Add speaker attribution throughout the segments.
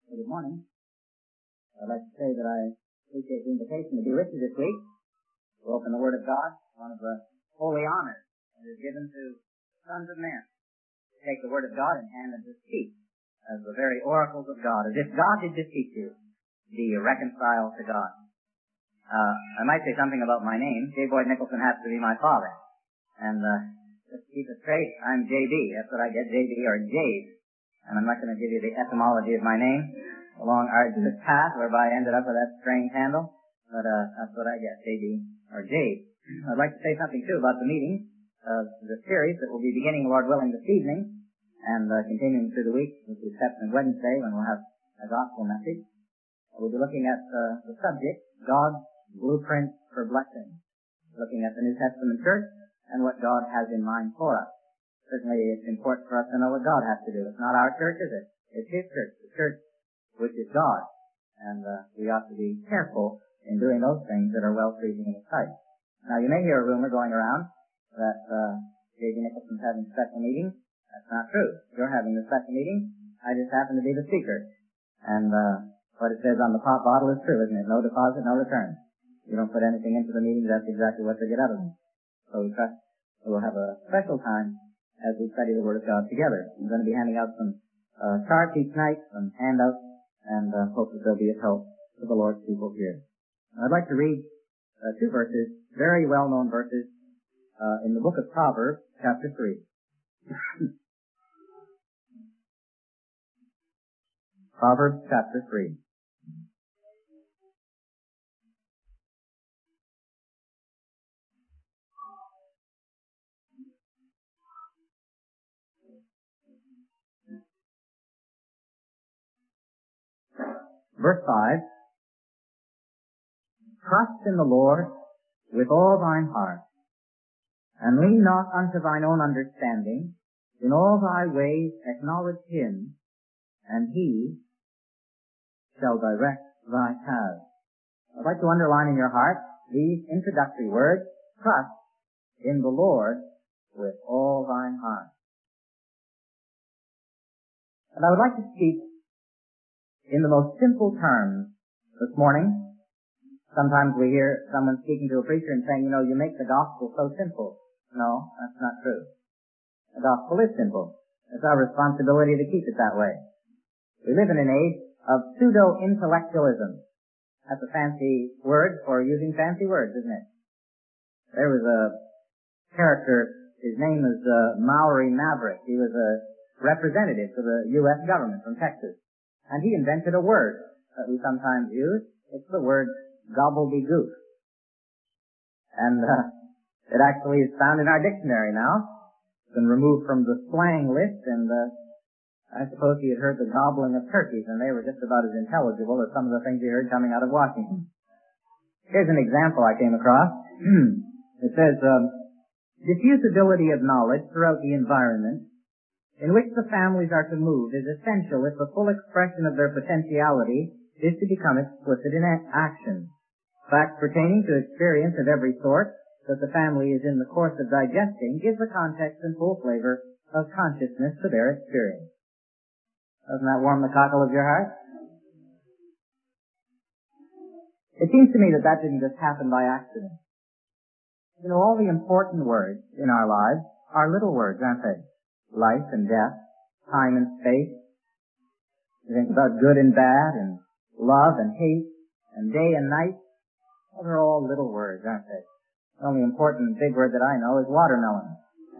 Speaker 1: Good morning. I'd like to say that I appreciate the invitation to be with you this week to open the Word of God, one of the holy honors that is given to sons of men, to take the Word of God in hand and to speak as the very oracles of God, as if God did beseech you to be reconciled to God. I might say something about my name. J. Boyd Nicholson has to be my father. And just to keep it straight, I'm J.B. That's what I get, J.B. or Jade. And I'm not going to give you the etymology of my name, a long arduous path whereby I ended up with that strange handle, but that's what I get, J.B. or Jade. I'd like to say something, too, about the meeting of the series that will be beginning, Lord willing, this evening, and continuing through the week, with the exception of Wednesday, when we'll have a gospel message. We'll be looking at the subject, God's blueprint for blessing, looking at the New Testament church and what God has in mind for us. Certainly it's important for us to know what God has to do. It's not our church, is it? It's His church, the church which is God. And we ought to be careful in doing those things that are well-pleasing in His sight. Now, you may hear a rumor going around that J.B. Nicholson's having a special meeting. That's not true. You're having the special meeting. I just happen to be the speaker. And what it says on the pop bottle is true, isn't it? No deposit, no return. You don't put anything into the meeting, that's exactly what they get out of them. So we trust we'll have a special time as we study the Word of God together. I'm going to be handing out some charts each night, some handouts, and hope that they'll be of help to the Lord's people here. I'd like to read two verses, very well-known verses, in the book of Proverbs, chapter 3. Proverbs, chapter 3. Verse 5, Trust in the Lord with all thine heart, and lean not unto thine own understanding. In all thy ways acknowledge Him, and He shall direct thy paths. I'd like to underline in your heart these introductory words, trust in the Lord with all thine heart. And I would like to speak in the most simple terms this morning. Sometimes we hear someone speaking to a preacher and saying, you make the gospel so simple. No, that's not true. The gospel is simple. It's our responsibility to keep it that way. We live in an age of pseudo-intellectualism. That's a fancy word for using fancy words, isn't it? There was a character, his name is Maury Maverick. He was a representative for the U.S. government from Texas. And he invented a word that we sometimes use. It's the word gobbledygook. And it actually is found in our dictionary now. It's been removed from the slang list, and I suppose he had heard the gobbling of turkeys, and they were just about as intelligible as some of the things he heard coming out of Washington. Here's an example I came across. It says, diffusability of knowledge throughout the environment in which the families are to move is essential if the full expression of their potentiality is to become explicit in action. Facts pertaining to experience of every sort that the family is in the course of digesting give the context and full flavor of consciousness to their experience. Doesn't that warm the cockle of your heart? It seems to me that didn't just happen by accident. All the important words in our lives are little words, aren't they? Life and death, time and space. You think about good and bad, and love and hate, and day and night. Those are all little words, aren't they? The only important big word that I know is watermelon.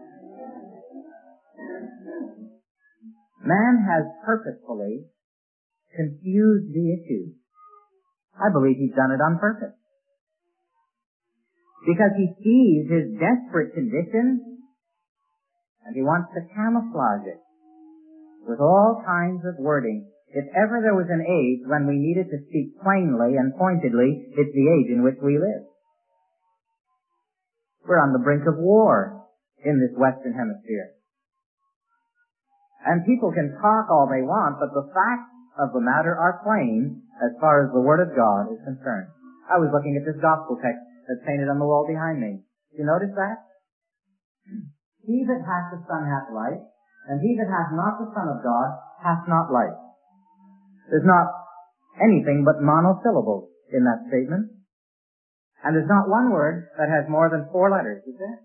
Speaker 1: Man has purposefully confused the issue. I believe he's done it on purpose. Because he sees his desperate condition, and he wants to camouflage it with all kinds of wording. If ever there was an age when we needed to speak plainly and pointedly, it's the age in which we live. We're on the brink of war in this Western Hemisphere. And people can talk all they want, but the facts of the matter are plain as far as the Word of God is concerned. I was looking at this gospel text that's painted on the wall behind me. Did you notice that? He that hath the Son hath life, and he that hath not the Son of God hath not life. There's not anything but monosyllables in that statement. And there's not one word that has more than 4 letters, is there?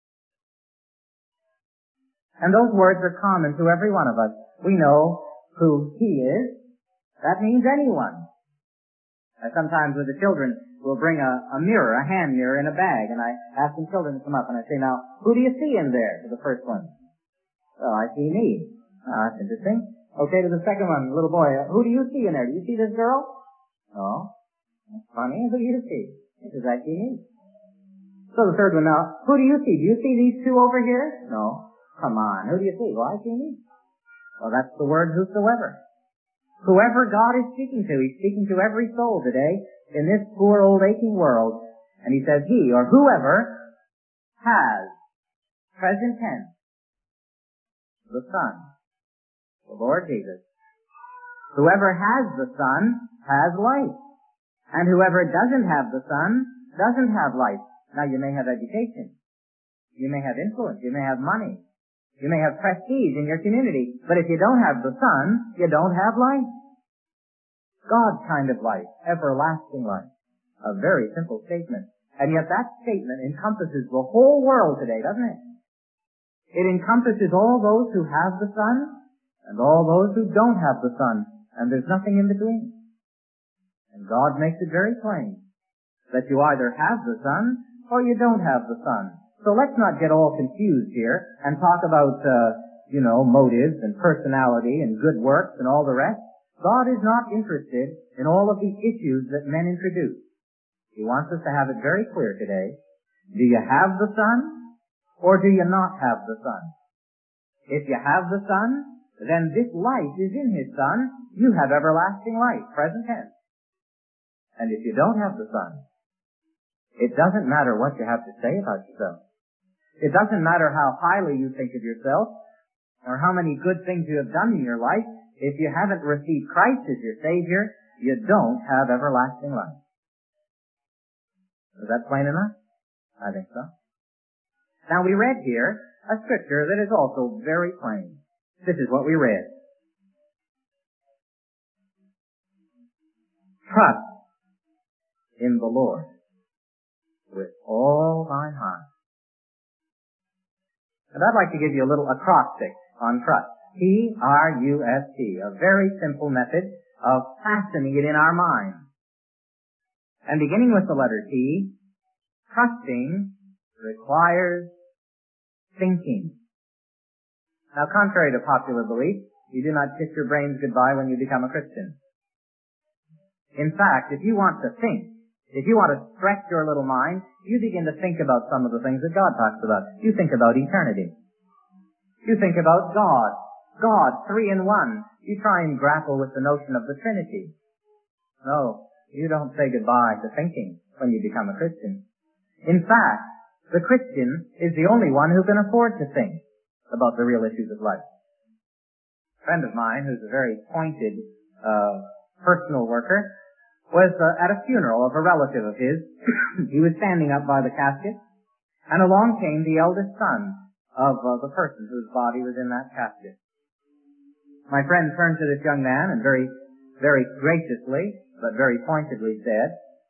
Speaker 1: And those words are common to every one of us. We know who He is. That means anyone. Sometimes with the children, we'll bring a mirror, a hand mirror in a bag, and I ask some children to come up and I say, now, who do you see in there? To the first one. Well, I see me. That's interesting. Okay, to the second one, little boy, who do you see in there? Do you see this girl? No. That's funny. Who do you see? He says, I see me. So the third one now, who do you see? Do you see these 2 over here? No. Come on, who do you see? Well, I see me. Well, that's the word whosoever. Whoever God is speaking to, He's speaking to every soul today in this poor old aching world. And He says, he or whoever has, present tense, the Son, the Lord Jesus. Whoever has the Son has life. And whoever doesn't have the Son doesn't have life. Now, you may have education. You may have influence. You may have money. You may have prestige in your community. But if you don't have the Son, you don't have life. God's kind of life. Everlasting life. A very simple statement. And yet that statement encompasses the whole world today, doesn't it? It encompasses all those who have the Son and all those who don't have the Son. And there's nothing in between. And God makes it very plain that you either have the Son or you don't have the Son. So let's not get all confused here and talk about, motives and personality and good works and all the rest. God is not interested in all of the issues that men introduce. He wants us to have it very clear today. Do you have the Son or do you not have the Son? If you have the Son, then this life is in His Son. You have everlasting life, present tense. And if you don't have the Son, it doesn't matter what you have to say about yourself. It doesn't matter how highly you think of yourself or how many good things you have done in your life. If you haven't received Christ as your Savior, you don't have everlasting life. Is that plain enough? I think so. Now we read here a scripture that is also very plain. This is what we read. Trust in the Lord with all thine heart. And I'd like to give you a little acrostic on trust. T-R-U-S-T, a very simple method of fastening it in our mind. And beginning with the letter T, trusting requires thinking. Now, contrary to popular belief, you do not kiss your brains goodbye when you become a Christian. In fact, if you want to think, if you want to stretch your little mind, you begin to think about some of the things that God talks about. You think about eternity. You think about God. God, 3 in 1. You try and grapple with the notion of the Trinity. No, you don't say goodbye to thinking when you become a Christian. In fact, the Christian is the only one who can afford to think about the real issues of life. A friend of mine, who's a very pointed personal worker, was at a funeral of a relative of his. He was standing up by the casket, and along came the eldest son of the person whose body was in that casket. My friend turned to this young man and very, very graciously, but very pointedly said,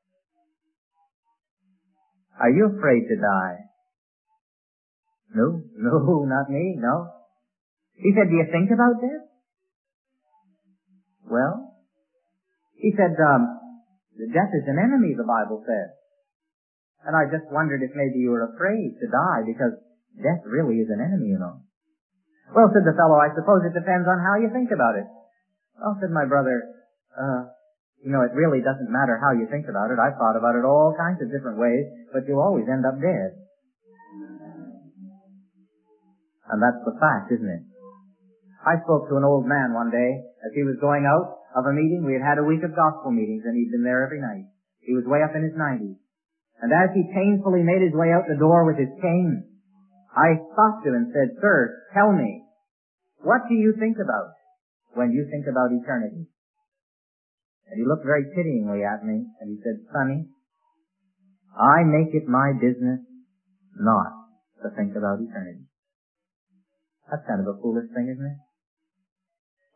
Speaker 1: "Are you afraid to die?" No, not me, no. He said, "Do you think about death?" Well, he said, death is an enemy, the Bible says. And I just wondered if maybe you were afraid to die because death really is an enemy, you know. Well, said the fellow, I suppose it depends on how you think about it. Well, said my brother, it really doesn't matter how you think about it. I've thought about it all kinds of different ways, but you'll always end up dead. And that's the fact, isn't it? I spoke to an old man one day as he was going out of a meeting. We had had a week of gospel meetings, and he'd been there every night. He was way up in his 90s. And as he painfully made his way out the door with his cane, I stopped him and said, "Sir, tell me, what do you think about when you think about eternity?" And he looked very pityingly at me, and he said, "Sonny, I make it my business not to think about eternity." That's kind of a foolish thing, isn't it?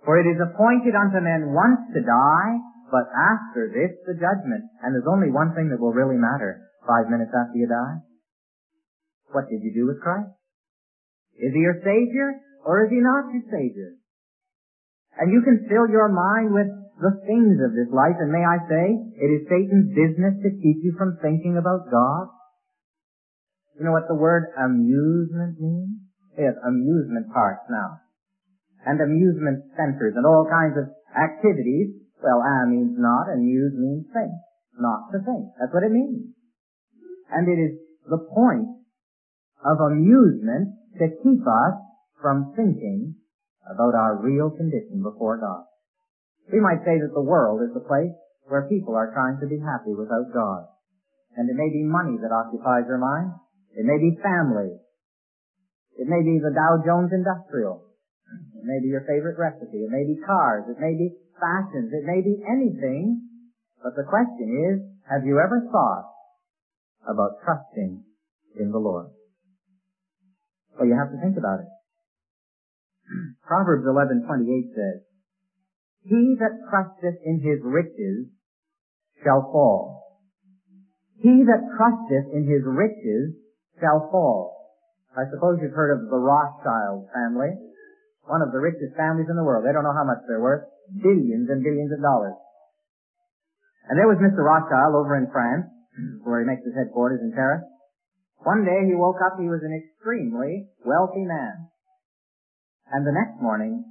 Speaker 2: For it is appointed unto men once to die, but after this the judgment. And there's only one thing that will really matter 5 minutes after you die. What did you do with Christ? Is He your Savior, or is He not your Savior? And you can fill your mind with the things of this life, and may I say, it is Satan's business to keep you from thinking about God. You know what the word amusement means? Yes, amusement parks now. And amusement centers and all kinds of activities. Well, means not, and muse means think. Not to think. That's what it means. And it is the point of amusement to keep us from thinking about our real condition before God. We might say that the world is the place where people are trying to be happy without God. And it may be money that occupies their mind. It may be family. It may be the Dow Jones Industrial. It may be your favorite recipe. It may be cars. It may be fashions. It may be anything. But the question is, have you ever thought about trusting in the Lord? Well, you have to think about it. Proverbs 11:28 says, "He that trusteth in his riches shall fall. He that trusteth in his riches shall fall." I suppose you've heard of the Rothschild family. One of the richest families in the world. They don't know how much they're worth. Billions and billions of dollars. And there was Mr. Rothschild over in France, where he makes his headquarters in Paris. One day he woke up, he was an extremely wealthy man. And the next morning,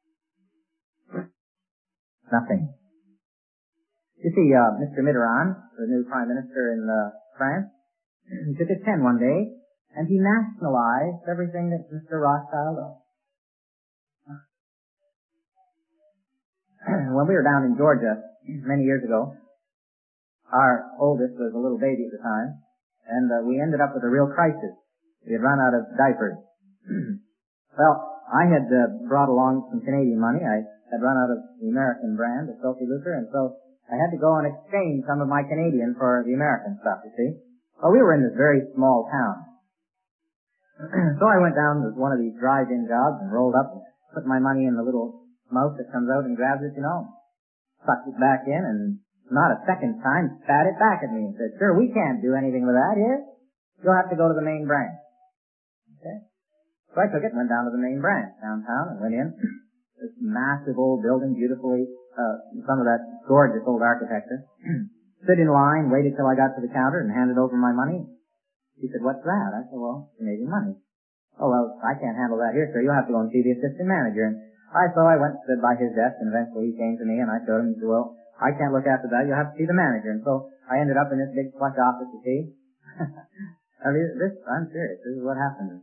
Speaker 2: nothing. You see, Mr. Mitterrand, the new prime minister in France, he took his pen one day, and he nationalized everything that Mr. Rothschild owned. When we were down in Georgia many years ago, our oldest was a little baby at the time, and we ended up with a real crisis. We had run out of diapers. Well, I had brought along some Canadian money. I had run out of the American brand, the Sophie Luther, and so I had to go and exchange some of my Canadian for the American stuff, you see. Well, we were in this very small town. So I went down to one of these drive-in jobs and rolled up and put my money in the little mouth that comes out and grabs it, you know. Sucked it back in, and not a second time spat it back at me and said, "Sir, we can't do anything with that here. You'll have to go to the main branch." Okay? So I took it and went down to the main branch downtown and went in. This massive old building, beautifully, some of that gorgeous old architecture. Stood in line, waited till I got to the counter and handed over my money. He said, "What's that?" I said, "Well, Canadian money." "Oh, well, I can't handle that here, sir. You'll have to go and see the assistant manager." And so I went and stood by his desk, and eventually he came to me and I showed him. He said, "Well, I can't look after that. You'll have to see the manager." And so I ended up in this big plush office, you see. I'm serious. This is what happened.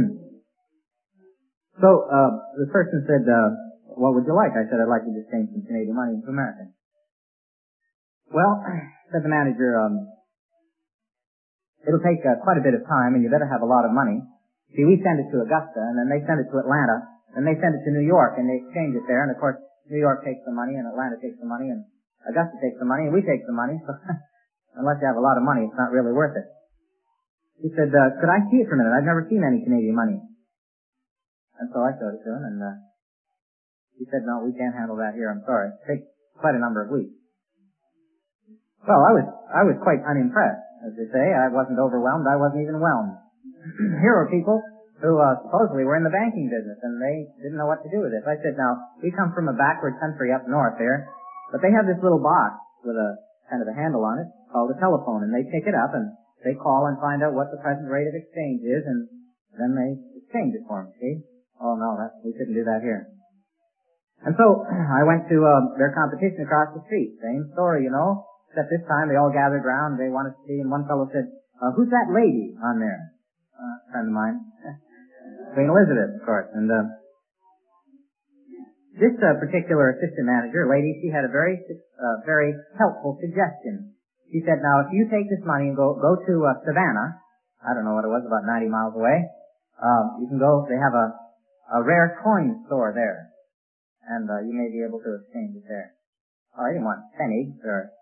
Speaker 2: So, the person said, "What would you like?" I said, "I'd like to just change some Canadian money into American." "Well," said the manager, "it'll take quite a bit of time, and you better have a lot of money. See, we send it to Augusta, and then they send it to Atlanta, and they send it to New York, and they exchange it there. And of course, New York takes the money, and Atlanta takes the money, and Augusta takes the money, and we take the money. So unless you have a lot of money, it's not really worth it." He said, "Could I see it for a minute? I've never seen any Canadian money." And so I showed it to him, and he said, "No, we can't handle that here. I'm sorry. It takes quite a number of weeks." Well, I was quite unimpressed, as they say. I wasn't overwhelmed. I wasn't even whelmed. Here were people who supposedly were in the banking business, and they didn't know what to do with it. I said, "Now, we come from a backward country up north there, but they have this little box with a kind of a handle on it called a telephone, and they pick it up, and they call and find out what the present rate of exchange is, and then they exchange it for them, see? Oh, no, we couldn't do that here." And so I went to their competition across the street. Same story, you know, except this time they all gathered round. They wanted to see, and one fellow said, "Who's that lady on there?" A friend of mine. Queen Elizabeth, of course. And this particular assistant manager, lady, she had a very helpful suggestion. She said, "Now, if you take this money and go to Savannah," I don't know what it was, about 90 miles away, you can go, they have a rare coin store there, and you may be able to exchange it there. Oh, I didn't want pennies or,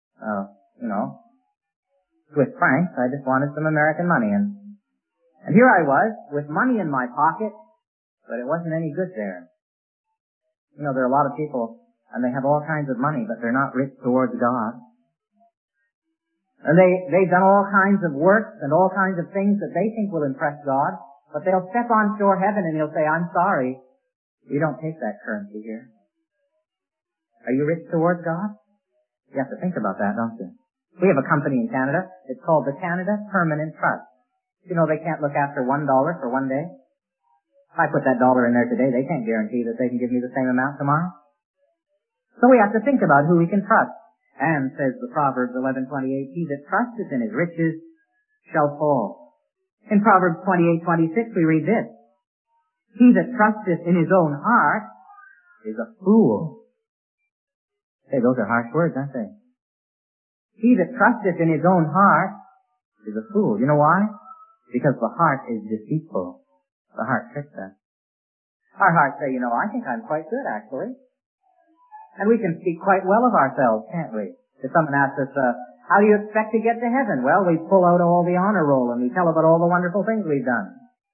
Speaker 2: Swiss francs. I just wanted some American money. And here I was, with money in my pocket, but it wasn't any good there. You know, there are a lot of people, and they have all kinds of money, but they're not rich towards God. And they've done all kinds of works and all kinds of things that they think will impress God, but they'll step on shore heaven and he'll say, I'm sorry, we don't take that currency here. Are you rich towards God? You have to think about that, don't you? We have a company in Canada. It's called the Canada Permanent Trust. You know, they can't look after $1 for one day. If I put that dollar in there today, they can't guarantee that they can give me the same amount tomorrow. So we have to think about who we can trust. And, says the Proverbs 11:28, he that trusteth in his riches shall fall. In Proverbs 28:26 we read this, he that trusteth in his own heart is a fool. Hey, those are harsh words, aren't they? He that trusteth in his own heart is a fool. You know why? Because the heart is deceitful. The heart tricks us. Our hearts say, you know, I think I'm quite good, actually. And we can speak quite well of ourselves, can't we? If someone asks us, how do you expect to get to heaven? Well, we pull out all the honor roll and we tell about all the wonderful things we've done.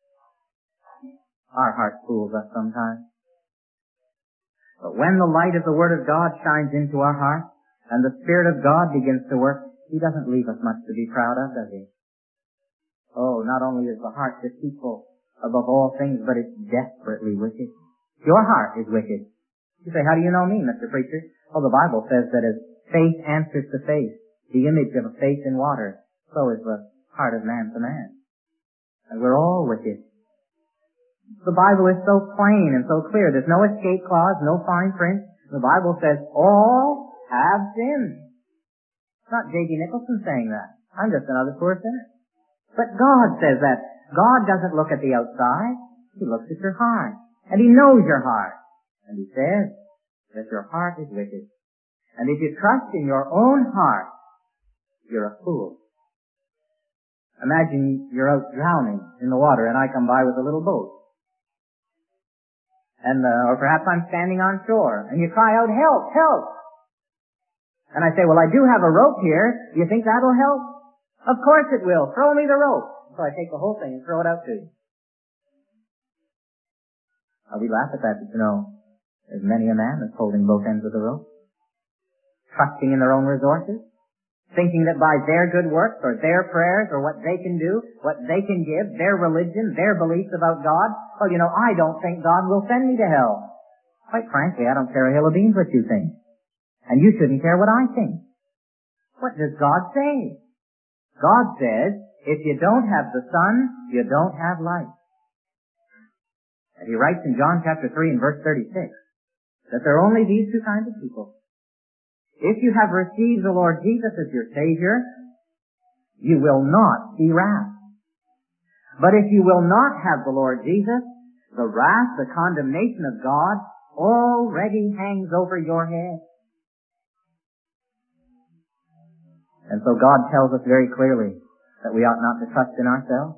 Speaker 2: Our heart fools us sometimes. But when the light of the Word of God shines into our heart and the Spirit of God begins to work, He doesn't leave us much to be proud of, does He? Oh, not only is the heart deceitful above all things, but it's desperately wicked. Your heart is wicked. You say, how do you know me, Mr. Preacher? Well, the Bible says that as faith answers to faith, the image of a face in water, so is the heart of man to man. And we're all wicked. The Bible is so plain and so clear. There's no escape clause, no fine print. The Bible says all have sinned. It's not J.D. Nicholson saying that. I'm just another poor sinner. But God says that. God doesn't look at the outside. He looks at your heart. And He knows your heart. And He says that your heart is wicked. And if you trust in your own heart, you're a fool. Imagine you're out drowning in the water and I come by with a little boat. And, or perhaps I'm standing on shore and you cry out, help, help. And I say, well, I do have a rope here. Do you think that'll help? Of course it will. Throw me the rope. So I take the whole thing and throw it out to you. We laugh at that, but you know, there's many a man that's holding both ends of the rope, trusting in their own resources, thinking that by their good works or their prayers or what they can do, what they can give, their religion, their beliefs about God, well, you know, I don't think God will send me to hell. Quite frankly, I don't care a hill of beans what you think. And you shouldn't care what I think. What does God say? God says, if you don't have the Son, you don't have life. And He writes in John chapter 3 and verse 36 that there are only these two kinds of people. If you have received the Lord Jesus as your Savior, you will not see wrath. But if you will not have the Lord Jesus, the wrath, the condemnation of God already hangs over your head. And so God tells us very clearly that we ought not to trust in ourselves.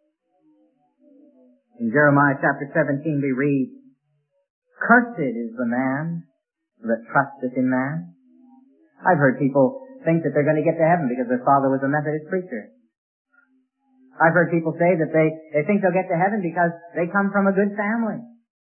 Speaker 2: In Jeremiah chapter 17 we read, cursed is the man that trusteth in man. I've heard people think that they're going to get to heaven because their father was a Methodist preacher. I've heard people say that they think they'll get to heaven because they come from a good family.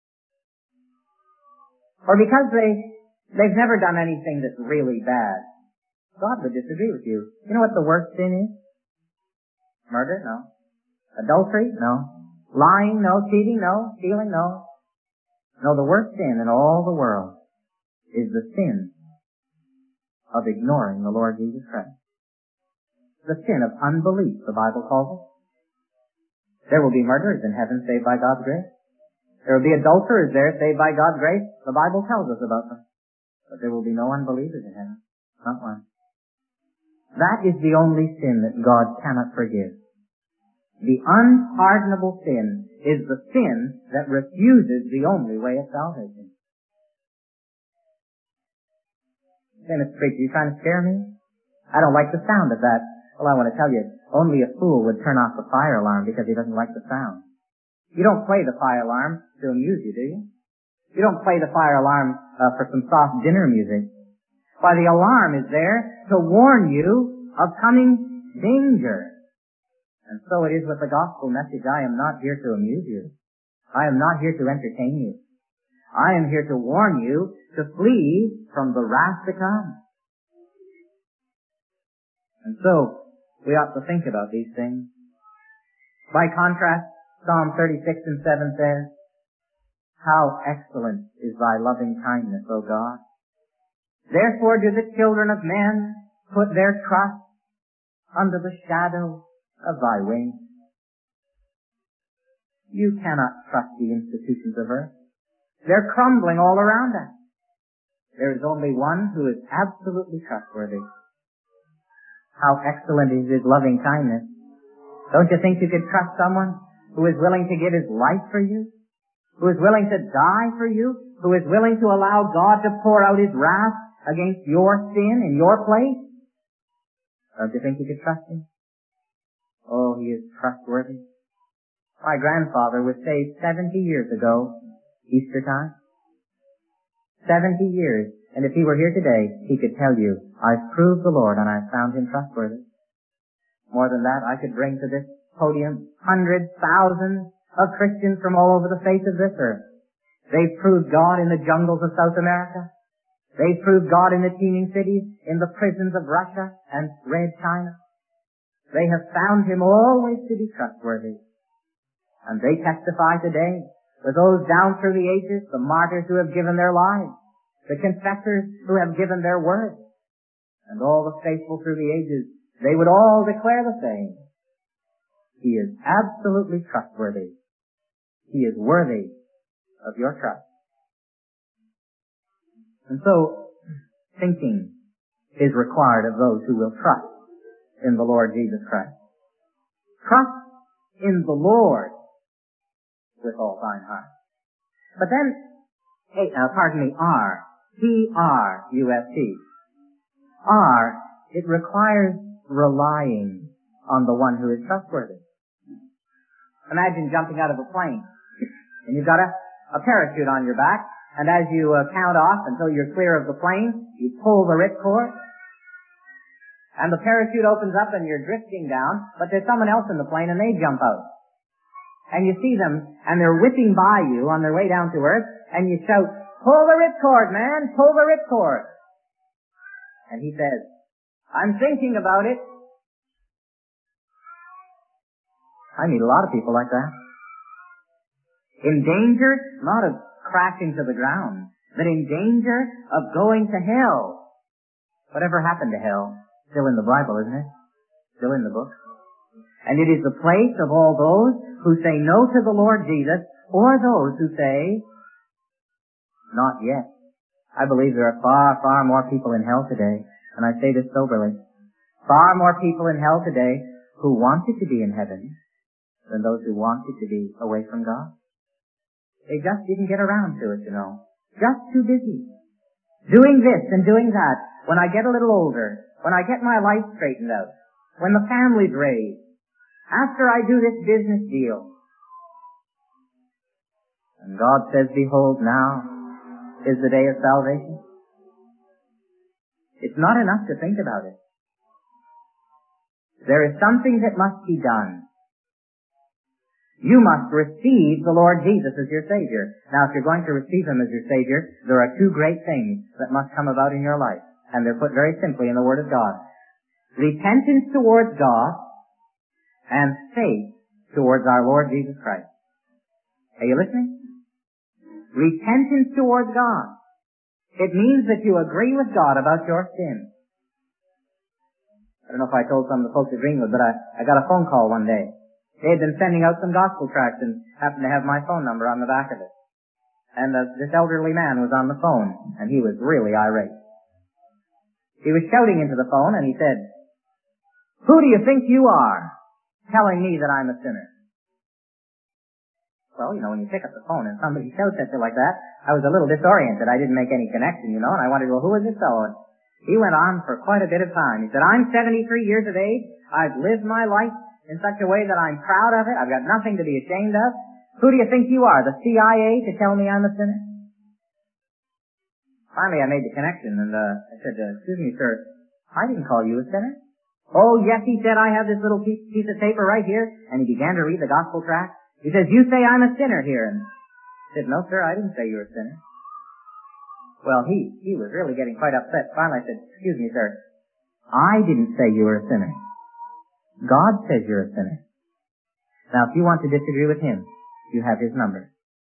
Speaker 2: Or because they've never done anything that's really bad. God would disagree with you. You know what the worst sin is? Murder? No. Adultery? No. Lying? No. Cheating? No. Stealing? No. No, the worst sin in all the world is the sin of ignoring the Lord Jesus Christ. The sin of unbelief, the Bible calls it. There will be murderers in heaven saved by God's grace. There will be adulterers there saved by God's grace. The Bible tells us about them. But there will be no unbelievers in heaven. Not one. That is the only sin that God cannot forgive. The unpardonable sin is the sin that refuses the only way of salvation. Say, Mr. Preacher, you trying to scare me? I don't like the sound of that. Well, I want to tell you, only a fool would turn off the fire alarm because he doesn't like the sound. You don't play the fire alarm to amuse you, do you? You don't play the fire alarm for some soft dinner music. Why, the alarm is there to warn you of coming danger. And so it is with the gospel message. I am not here to amuse you. I am not here to entertain you. I am here to warn you to flee from the wrath to come. And so, we ought to think about these things. By contrast, Psalm 36 and 7 says, how excellent is thy loving kindness, O God. Therefore do the children of men put their trust under the shadow of thy wings. You cannot trust the institutions of earth. They're crumbling all around us. There is only one who is absolutely trustworthy. How excellent is his loving kindness. Don't you think you could trust someone who is willing to give his life for you? Who is willing to die for you? Who is willing to allow God to pour out his wrath against your sin in your place? Don't you think you could trust him? Oh, he is trustworthy. My grandfather was saved 70 years ago, Easter time. 70 years. And if he were here today, he could tell you, I've proved the Lord and I've found him trustworthy. More than that, I could bring to this podium hundreds, thousands of Christians from all over the face of this earth. They've proved God in the jungles of South America. They've proved God in the teeming cities, in the prisons of Russia and Red China. They have found him always to be trustworthy. And they testify today with those down through the ages, the martyrs who have given their lives, the confessors who have given their word, and all the faithful through the ages, they would all declare the same. He is absolutely trustworthy. He is worthy of your trust. And so, thinking is required of those who will trust in the Lord Jesus Christ. Trust in the Lord with all thine heart. But then, R. T-R-U-S-T. R, it requires relying on the one who is trustworthy. Imagine jumping out of a plane, and you've got a parachute on your back, and as you count off until you're clear of the plane, you pull the ripcord, and the parachute opens up and you're drifting down, but there's someone else in the plane and they jump out. And you see them, and they're whipping by you on their way down to earth, and you shout, pull the ripcord, man, pull the ripcord. And he says, I'm thinking about it. I meet a lot of people like that. In danger, not of crashing to the ground, but in danger of going to hell. Whatever happened to hell? Still in the Bible, isn't it? Still in the book. And it is the place of all those who say no to the Lord Jesus, or those who say, not yet. I believe there are far, far more people in hell today, and I say this soberly, far more people in hell today who wanted to be in heaven than those who wanted to be away from God. They just didn't get around to it, you know. Just too busy. Doing this and doing that. When I get a little older, when I get my life straightened out, when the family's raised, after I do this business deal. And God says, behold, now is the day of salvation. It's not enough to think about it. There is something that must be done. You must receive the Lord Jesus as your Savior. Now, if you're going to receive Him as your Savior, there are two great things that must come about in your life. And they're put very simply in the Word of God. Repentance towards God and faith towards our Lord Jesus Christ. Are you listening? Repentance towards God. It means that you agree with God about your sin. I don't know if I told some of the folks at Greenwood, but I got a phone call one day. They had been sending out some gospel tracts and happened to have my phone number on the back of it. And this elderly man was on the phone, and he was really irate. He was shouting into the phone, and he said, who do you think you are, telling me that I'm a sinner? Well, you know, when you pick up the phone and somebody shouts at you like that, I was a little disoriented. I didn't make any connection, you know, and I wondered, well, who is this fellow? And he went on for quite a bit of time. He said, I'm 73 years of age. I've lived my life in such a way that I'm proud of it. I've got nothing to be ashamed of. Who do you think you are, the CIA, to tell me I'm a sinner? Finally, I made the connection, and I said, excuse me, sir, I didn't call you a sinner. Oh, yes, he said, I have this little piece of paper right here, and he began to read the gospel tract. He says, you say I'm a sinner here, and Said, no, sir, I didn't say you were a sinner. Well, he was really getting quite upset. Finally, I said, excuse me, sir, I didn't say you were a sinner. God says you're a sinner. Now, if you want to disagree with him, you have his number.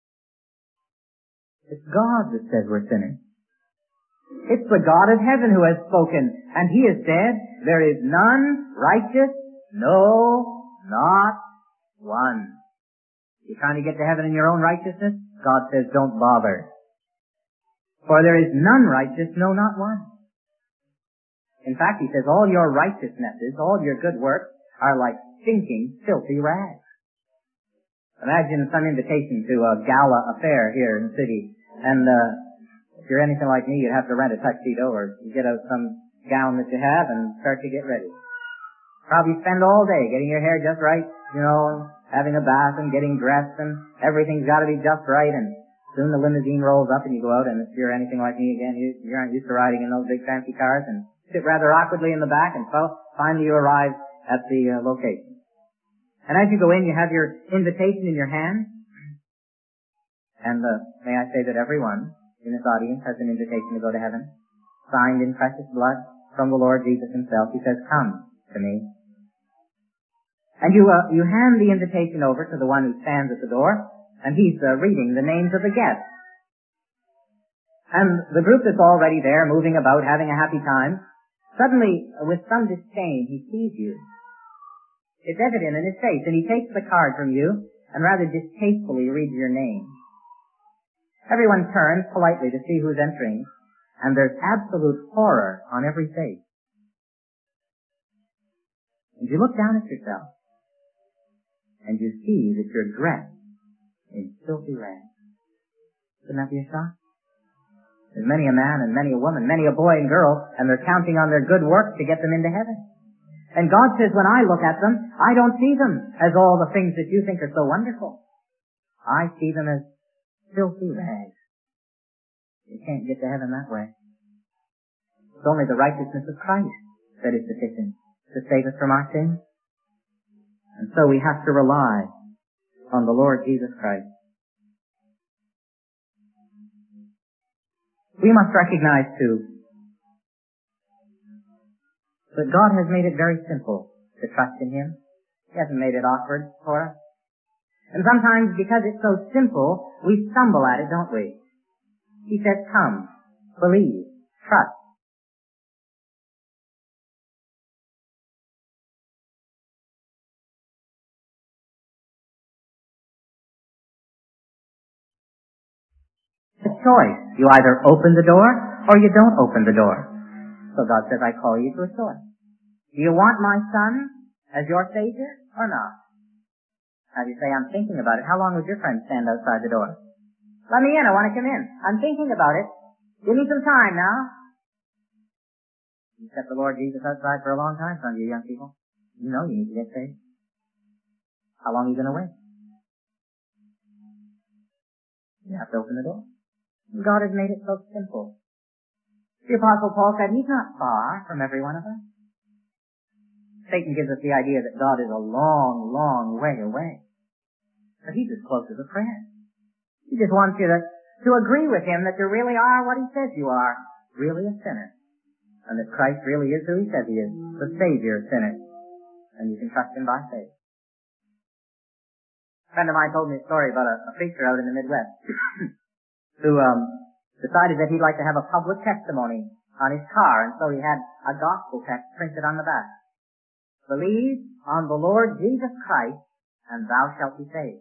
Speaker 2: It's God that says we're sinners. It's the God of heaven who has spoken, and he has said, there is none righteous, no, not one. You're trying to get to heaven in your own righteousness? God says, don't bother. For there is none righteous, no, not one. In fact, he says, all your righteousnesses, all your good works, are like stinking, filthy rags. Imagine some invitation to a gala affair here in the city, and if you're anything like me, you'd have to rent a tuxedo, or you get out some gown that you have and start to get ready. Probably spend all day getting your hair just right, having a bath and getting dressed, and everything's got to be just right, and soon the limousine rolls up and you go out, and if you're anything like me again, you aren't used to riding in those big fancy cars, and sit rather awkwardly in the back, and so finally you arrive at the location. And as you go in, you have your invitation in your hand. And may I say that everyone in this audience has an invitation to go to heaven, signed in precious blood from the Lord Jesus himself. He says, come to me. And you hand the invitation over to the one who stands at the door, and he's reading the names of the guests. And the group that's already there, moving about, having a happy time, suddenly, with some disdain, he sees you. It's evident in his face, and he takes the card from you and rather distastefully reads your name. Everyone turns politely to see who's entering, and there's absolute horror on every face. And you look down at yourself, and you see that you're dressed in filthy rags. Wouldn't that be a shock? There's many a man and many a woman, many a boy and girl, and they're counting on their good works to get them into heaven. And God says, when I look at them, I don't see them as all the things that you think are so wonderful. I see them as filthy rags. You can't get to heaven that way. It's only the righteousness of Christ that is sufficient to save us from our sins. And so we have to rely on the Lord Jesus Christ. We must recognize, too, that God has made it very simple to trust in him. He hasn't made it awkward for us. And sometimes, because it's so simple, we stumble at it, don't we? He says, come, believe, trust. It's a choice. You either open the door or you don't open the door. So God says, I call you to a choice. Do you want my son as your Savior or not? Now you say, I'm thinking about it. How long would your friend stand outside the door? Let me in. I want to come in. I'm thinking about it. Give me some time now. You kept the Lord Jesus outside for a long time, some of you young people. You know you need to get saved. How long are you going to wait? You have to open the door. God has made it so simple. The Apostle Paul said, he's not far from every one of us. Satan gives us the idea that God is a long, long way away. But he's as close as a friend. He just wants you to agree with him that you really are what he says you are, really a sinner. And that Christ really is who he says he is, the Savior of sinners. And you can trust him by faith. A friend of mine told me a story about a preacher out in the Midwest who decided that he'd like to have a public testimony on his car, and so he had a gospel text printed on the back. Believe on the Lord Jesus Christ, and thou shalt be saved.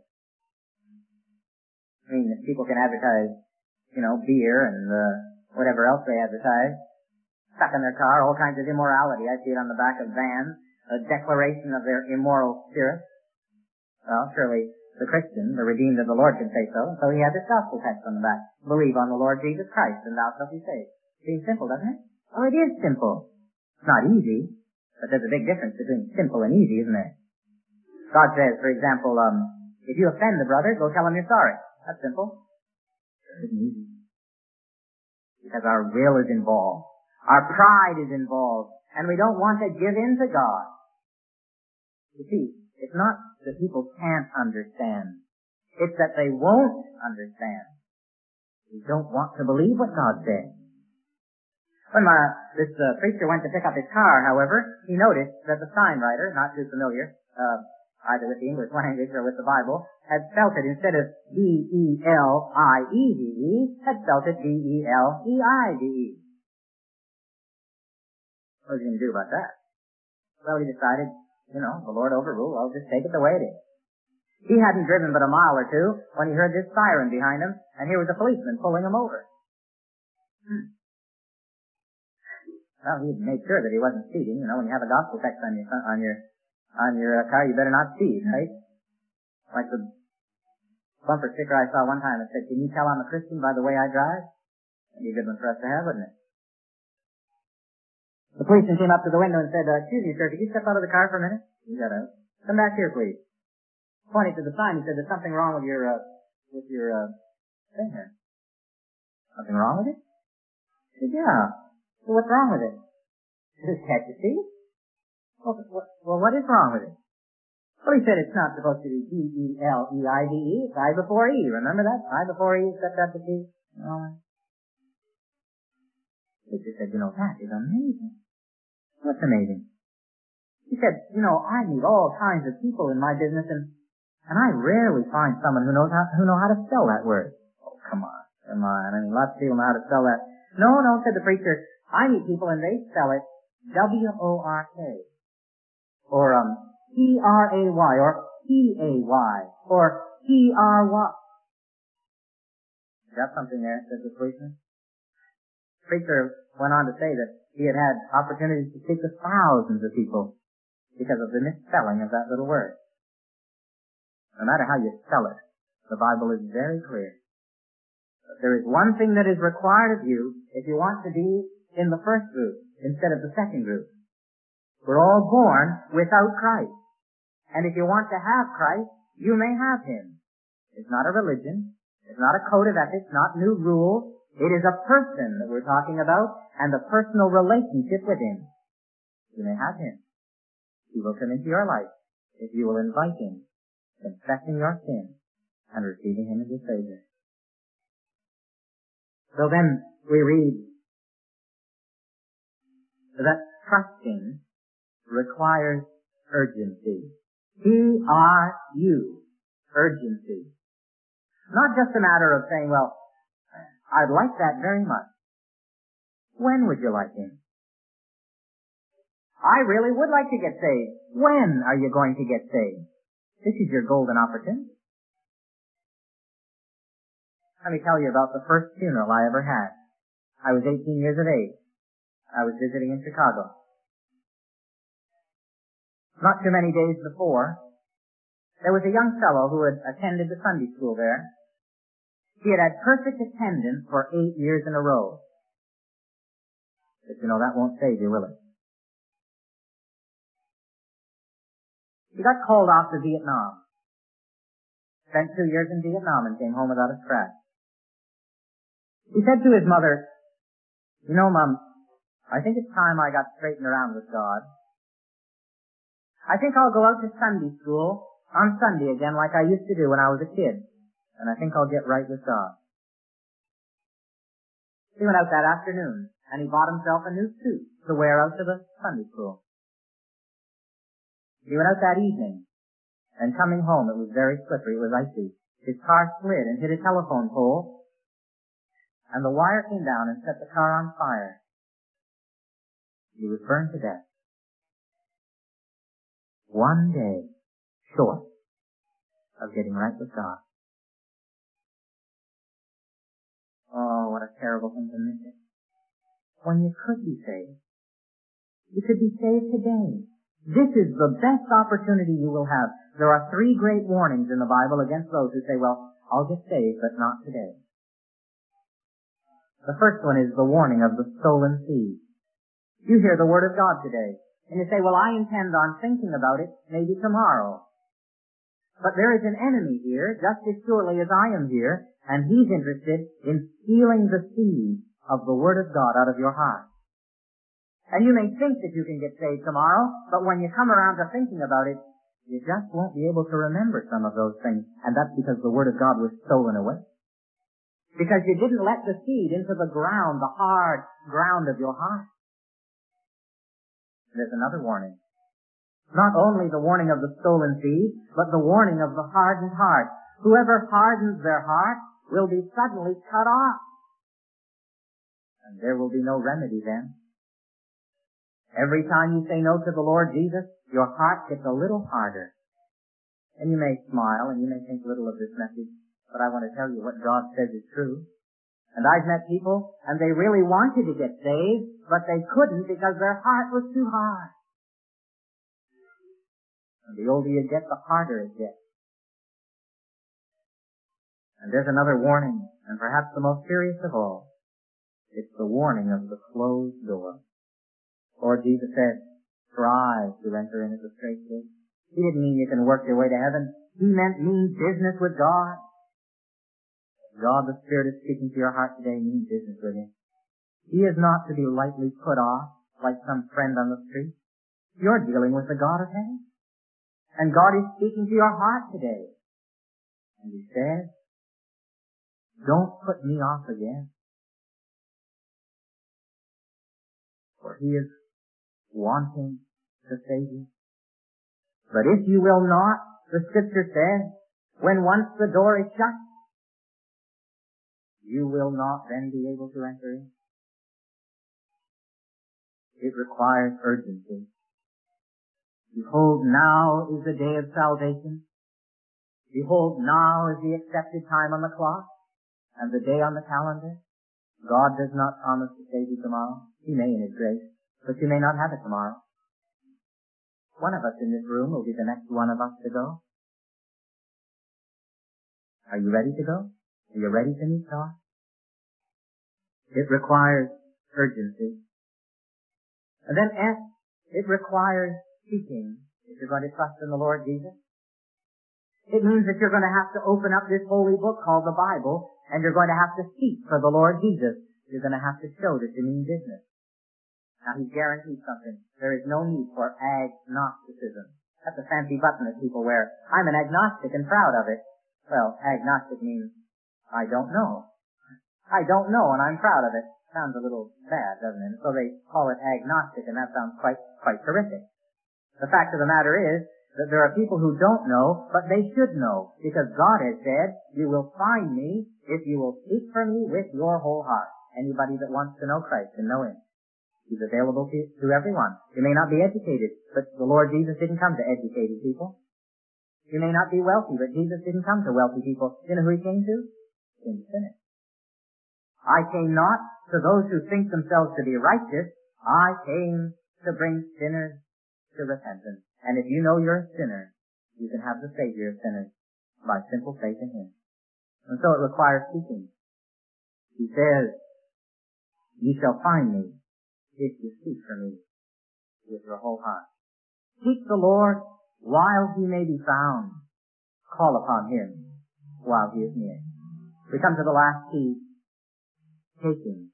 Speaker 2: I mean, if people can advertise, beer and whatever else they advertise, stuck in their car, all kinds of immorality. I see it on the back of vans, a declaration of their immoral spirit. Well, surely the Christian, the redeemed of the Lord, can say so. And so he had this gospel text on the back. Believe on the Lord Jesus Christ, and thou shalt be saved. Seems simple, doesn't it? Oh, it is simple. It's not easy, but there's a big difference between simple and easy, isn't there? God says, for example, if you offend the brother, go tell him you're sorry. That's simple. It isn't easy. Because our will is involved. Our pride is involved. And we don't want to give in to God. You see, it's not that people can't understand. It's that they won't understand. They don't want to believe what God said. When this preacher went to pick up his car, however, he noticed that the sign writer, not too familiar, either with the English language or with the Bible, had spelt it instead of D-E-L-I-E-D-E, had spelt it D-E-L-E-I-D-E. What was he going to do about that? Well, he decided, the Lord overruled, I'll just take it the way it is. He hadn't driven but a mile or two when he heard this siren behind him, and here was a policeman pulling him over. Well, he made sure that he wasn't speeding. When you have a gospel text on your car, you better not speed, right? Like the bumper sticker I saw one time that said, "Can you tell I'm a Christian by the way I drive?" That'd be a good one for us to have, wouldn't it? The policeman came up to the window and said, "Excuse me, sir, could you step out of the car for a minute?" He got out. "Come back here, please." Pointing to the sign, he said, "There's something wrong with your thing here." "Something wrong with it?" I said, "Yeah. So what's wrong with it?" He said, "Can't you see?" Well, what is wrong with it? Well, he said it's not supposed to be D-E-L-E-I-D-E. It's I before E. Remember that? I before E, except after T. He said, that is amazing. What's amazing? He said, I meet all kinds of people in my business, and I rarely find someone who know how to spell that word. Oh, come on. I mean, lots of people know how to spell that. No, said the preacher. I meet people and they spell it W-O-R-K. Or, P-R-A-Y, or P-A-Y, or P-R-Y. Got something there, said the policeman. The preacher went on to say that he had had opportunities to speak to thousands of people because of the misspelling of that little word. No matter how you spell it, the Bible is very clear. There is one thing that is required of you if you want to be in the first group instead of the second group. We're all born without Christ. And if you want to have Christ, you may have Him. It's not a religion. It's not a code of ethics, not new rules. It is a person that we're talking about and a personal relationship with Him. You may have Him. He will come into your life if you will invite Him, confessing your sin and receiving Him as your Savior. So then we read that trusting requires urgency. T-R-U, urgency. Not just a matter of saying, well, I'd like that very much. When would you like Him? I really would like to get saved. When are you going to get saved? This is your golden opportunity. Let me tell you about the first funeral I ever had. I was 18 years of age. I was visiting in Chicago. Not too many days before, there was a young fellow who had attended the Sunday school there. He had had perfect attendance for 8 years in a row. But that won't save you, will it? He got called off to Vietnam. Spent 2 years in Vietnam and came home without a scratch. He said to his mother, Mom, I think it's time I got straightened around with God. I think I'll go out to Sunday school on Sunday again like I used to do when I was a kid. And I think I'll get right with God. He went out that afternoon, and he bought himself a new suit to wear out to the Sunday school. He went out that evening, and coming home, it was very slippery, it was icy. His car slid and hit a telephone pole, and the wire came down and set the car on fire. He was burned to death. 1 day short of getting right with God. Oh, what a terrible thing to miss it. When you could be saved. You could be saved today. This is the best opportunity you will have. There are 3 great warnings in the Bible against those who say, well, I'll get saved, but not today. The first one is the warning of the stolen seed. You hear the Word of God today, and you say, well, I intend on thinking about it maybe tomorrow. But there is an enemy here, just as surely as I am here, and he's interested in stealing the seed of the Word of God out of your heart. And you may think that you can get saved tomorrow, but when you come around to thinking about it, you just won't be able to remember some of those things. And that's because the Word of God was stolen away. Because you didn't let the seed into the ground, the hard ground of your heart. There's another warning. Not only the warning of the stolen seed, but the warning of the hardened heart. Whoever hardens their heart will be suddenly cut off. And there will be no remedy then. Every time you say no to the Lord Jesus, your heart gets a little harder. And you may smile and you may think little of this message, but I want to tell you what God says is true. And I've met people, and they really wanted to get saved, but they couldn't because their heart was too hard. And the older you get, the harder it gets. And there's another warning, and perhaps the most serious of all. It's the warning of the closed door. Lord Jesus said, try to enter in at the straight gate. He didn't mean you can work your way to heaven. He meant mean business with God. God the Spirit is speaking to your heart today, mean business with Him. He is not to be lightly put off like some friend on the street. You're dealing with the God of heaven. And God is speaking to your heart today. And He says, don't put me off again. For He is wanting to save you. But if you will not, the Scripture says, when once the door is shut, you will not then be able to enter in. It requires urgency. Behold, now is the day of salvation. Behold, now is the accepted time on the clock and the day on the calendar. God does not promise to save you tomorrow. He may in His grace, but you may not have it tomorrow. One of us in this room will be the next one of us to go. Are you ready to go? Are you ready to meet God? It requires urgency. And then S, it requires seeking if you're going to trust in the Lord Jesus. It means that you're going to have to open up this holy book called the Bible, and you're going to have to seek for the Lord Jesus. You're going to have to show that you mean business. Now, He guarantees something. There is no need for agnosticism. That's a fancy button that people wear. I'm an agnostic and proud of it. Well, agnostic means I don't know. I don't know and I'm proud of it. Sounds a little bad, doesn't it? So they call it agnostic, and that sounds quite terrific. The fact of the matter is that there are people who don't know, but they should know, because God has said, you will find me if you will seek for me with your whole heart. Anybody that wants to know Christ can know Him. He's available to everyone. You may not be educated, but the Lord Jesus didn't come to educated people. You may not be wealthy, but Jesus didn't come to wealthy people. You know who He came to? He came to sinners. I came not to those who think themselves to be righteous. I came to bring sinners to repentance. And if you know you're a sinner, you can have the Savior of sinners by simple faith in Him. And so it requires seeking. He says, you shall find me if you seek for me with your whole heart. Seek the Lord while He may be found. Call upon Him while He is near. We come to the last key, taking.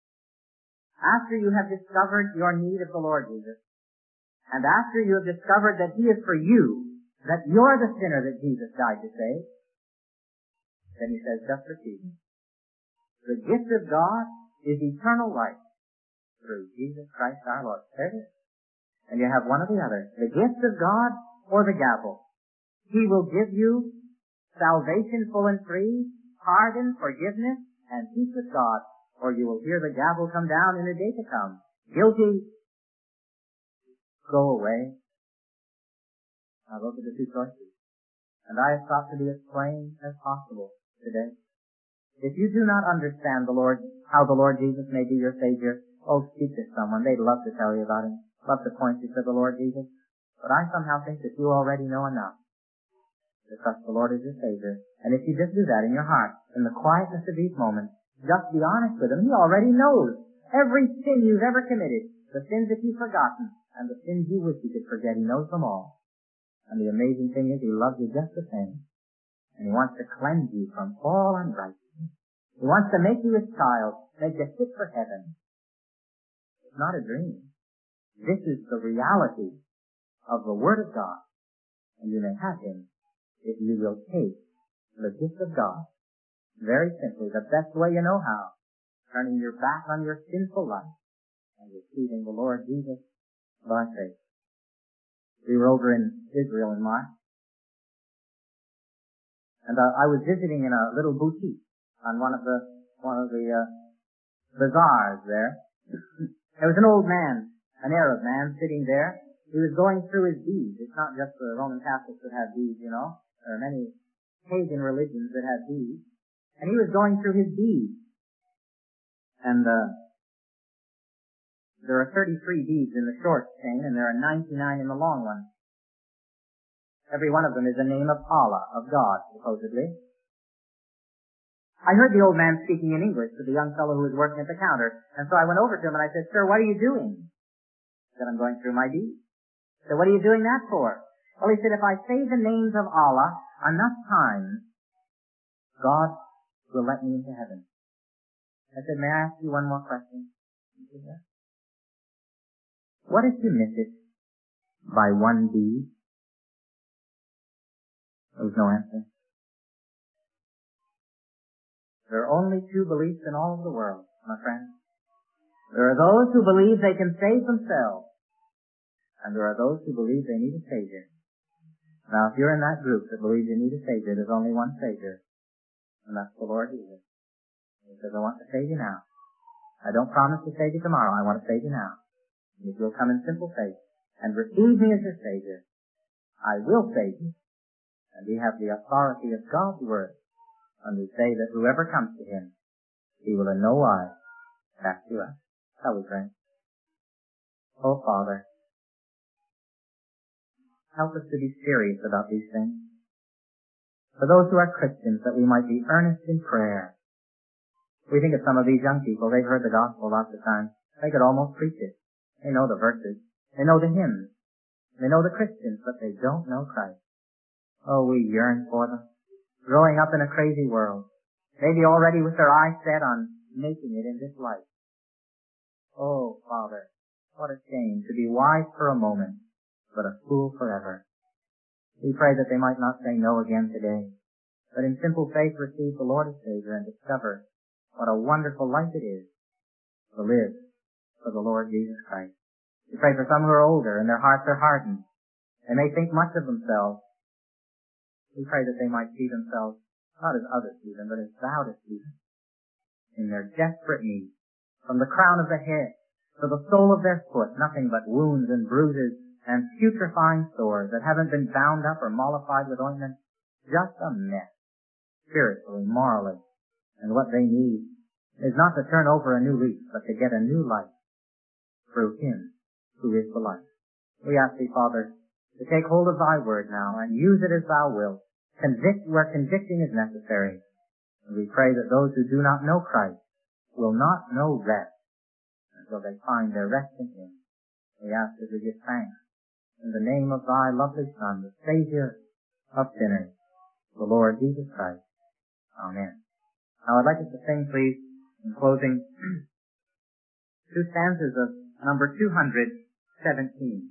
Speaker 2: After you have discovered your need of the Lord Jesus, and after you have discovered that He is for you, that you're the sinner that Jesus died to save, then He says, just receive Him. The gift of God is eternal life through Jesus Christ our Lord. There it is. And you have one or the other. The gift of God or the gavel. He will give you salvation full and free, pardon, forgiveness, and peace with God, or you will hear the gavel come down in a day to come. Guilty. Go away. Now those are the two choices. And I have sought to be as plain as possible today. If you do not understand the Lord, how the Lord Jesus may be your Savior, speak to someone. They'd love to tell you about Him. Love to point you to the Lord Jesus. But I somehow think that you already know enough to trust the Lord as your Savior. And if you just do that in your heart, in the quietness of these moments, just be honest with Him. He already knows every sin you've ever committed, the sins that you've forgotten, and the sins you wish you could forget. He knows them all. And the amazing thing is, He loves you just the same. And He wants to cleanse you from all unrighteousness. He wants to make you His child, make you fit for heaven. It's not a dream. This is the reality of the Word of God. and you may have him if you will take the gift of God very simply, the best way you know how, turning your back on your sinful life and receiving the Lord Jesus by faith. We were over in Israel in March, and I was visiting in a little boutique on one of the bazaars there. There was an old man, an Arab man, sitting there. He was going through his beads. It's not just the Roman Catholics that have beads, you know. There are many pagan religions that have beads. And he was going through his beads. And there are 33 beads in the short chain, and there are 99 in the long one. Every one of them is the name of Allah, of God, supposedly. I heard the old man speaking in English to the young fellow who was working at the counter, and so I went over to him and I said, "Sir, what are you doing?" He said, "I'm going through my beads." I said, "What are you doing that for?" Well, he said, "If I say the names of Allah enough times, God will let me into heaven." I said, "May I ask you one more question?" He said, "Yes." "What if you miss it by one bead?" There was no answer. There are only two beliefs in all of the world, my friends. There are those who believe they can save themselves, and there are those who believe they need a Savior. Now, if you're in that group that believes you need a Savior, there's only one Savior, and that's the Lord Jesus. He says, "I want to save you now. I don't promise to save you tomorrow. I want to save you now. And if you'll come in simple faith and receive me as your Savior, I will save you." And we have the authority of God's Word, and we say that whoever comes to Him, He will in no wise cast you out. Shall we pray? Oh, Father, help us to be serious about these things. For those who are Christians, that we might be earnest in prayer. We think of some of these young people, they've heard the gospel lots of times. They could almost preach it. They know the verses. They know the hymns. They know the Christians, but they don't know Christ. Oh, we yearn for them. Growing up in a crazy world. Maybe already with their eyes set on making it in this life. Oh, Father, what a shame to be wise for a moment, but a fool forever. We pray that they might not say no again today, but in simple faith receive the Lord as Savior and discover what a wonderful life it is to live for the Lord Jesus Christ. We pray for some who are older and their hearts are hardened. They may think much of themselves. We pray that they might see themselves not as others see them, but as thou dost see them, in their desperate need, from the crown of the head to the sole of their foot, nothing but wounds and bruises and putrefying sores that haven't been bound up or mollified with ointment. Just a mess, spiritually, morally. And what they need is not to turn over a new leaf, but to get a new life through Him who is the life. We ask Thee, Father, to take hold of Thy word now and use it as Thou wilt. Convict where convicting is necessary. And we pray that those who do not know Christ will not know rest until they find their rest in Him. We ask as we give thanks in the name of Thy lovely Son, the Savior of sinners, the Lord Jesus Christ. Amen. Now I'd like us to sing, please, in closing, two stanzas of number 217.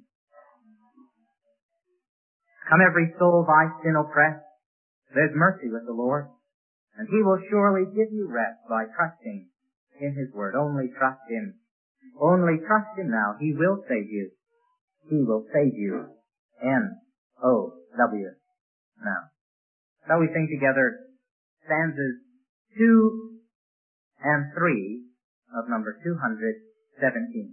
Speaker 2: Come every soul by sin oppressed, there's mercy with the Lord, and He will surely give you rest by trusting in His word. Only trust Him. Only trust Him now. He will save you. He will save you. N-O-W. Now, shall we sing together stanzas 2 and 3 of number 217?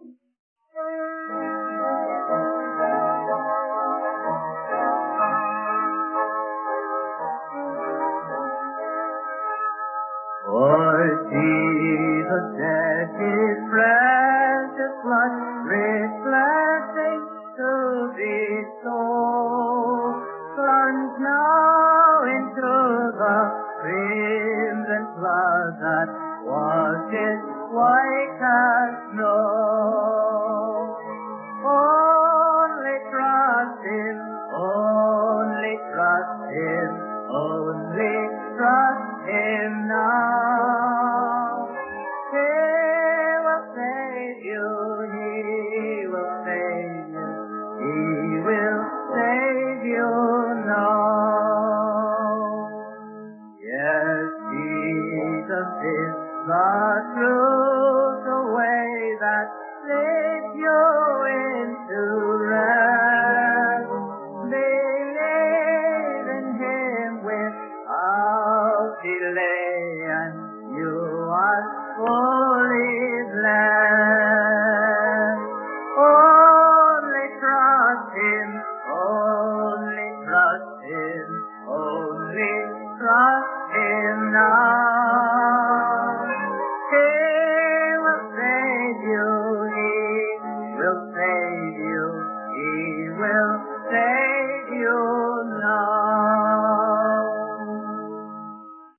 Speaker 3: For Jesus shed His precious blood, rich blessing to bestow. Plunge now into the crimson flood that washes white as snow. Only trust Him, only trust Him, only trust Him now. He will save you, He Him only